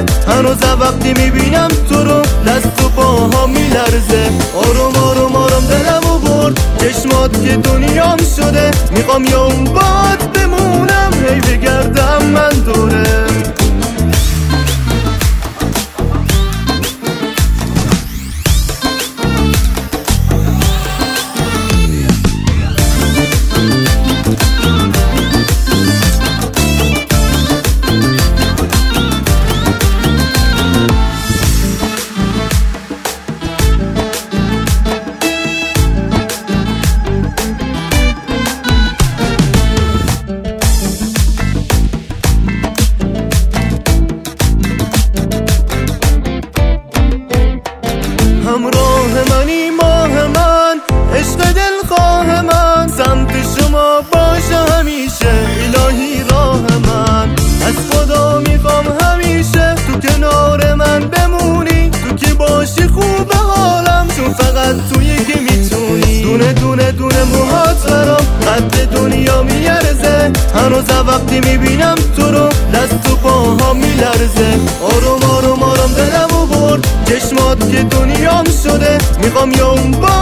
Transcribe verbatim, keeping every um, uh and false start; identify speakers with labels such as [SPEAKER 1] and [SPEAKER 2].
[SPEAKER 1] هنوز وقتی میبینم تو رو دست و پاها میلرزه. آروم آروم آروم دلمو برد چشمات که دنیام شده. میخوام یا اون باد بمونم هی بگردم من دوره. همراه منی ماه من، عشق دلخواه من، سمت شما باشه همیشه الهی راه من. از خدا میخوام همیشه تو کنار من بمونی، تو که باشی خوبه حالم چون فقط تویی که میتونی. دونه دونه دونه موهات برام قد دنیا میارزه. هنوز وقتی میبینم تو رو دست و پاها میلرزه. آروم آروم آروم دلمو برد چشمات که دنیام شده. میخوام یا اون با